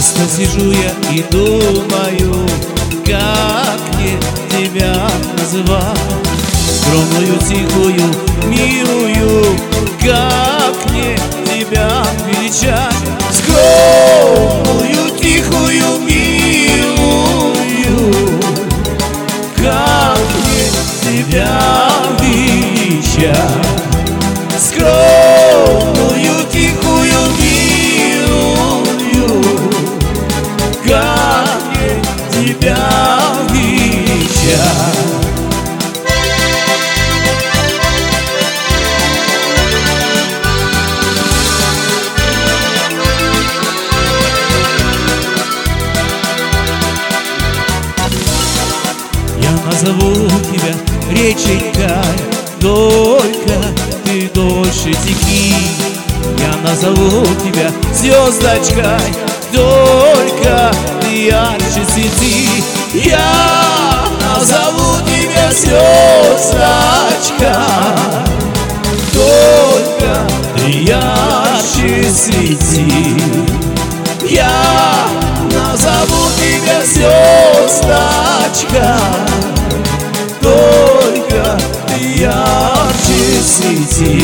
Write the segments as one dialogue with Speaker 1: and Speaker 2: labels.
Speaker 1: Часто сижу я и думаю, как мне тебя называть. Скромную, тихую, милую, как мне тебя величать. Скромную, тихую, милую, как мне тебя величать. Скромную, тихую, милую, как мне тебя величать. Я назову тебя реченькой, только ты дольше теки. Я назову тебя звездочкой, только ты ярче свети. Я назову тебя звездочкой, только ты ярче свети. Я назову тебя звездочкой, только ты ярче свети.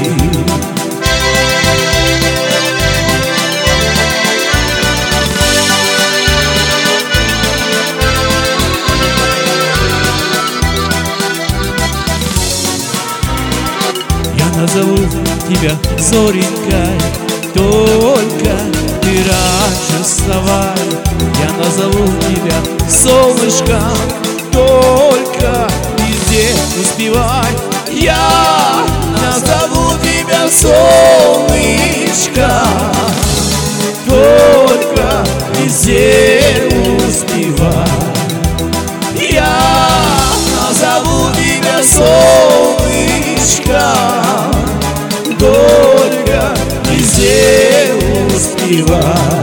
Speaker 1: Я назову тебя зоренькой, только ты раньше вставай. Я назову тебя солнышком, только везде успевай. Я назову тебя солнышком, только везде успевай. Я назову тебя солнышком, только везде успевай.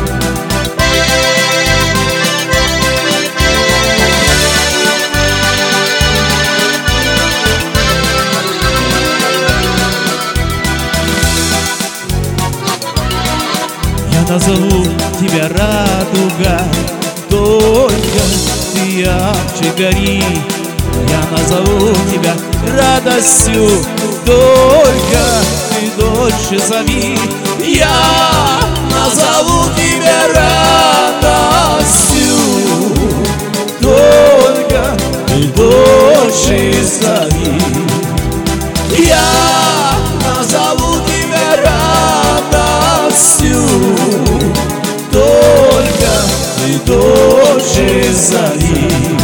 Speaker 1: Я назову тебя радугой, только ты ярче гори. Я назову тебя радостью, только ты дольше зови. Я назову тебя радостью, только ты дольше зови. Я назову тебя радостью, только ты дольше зови.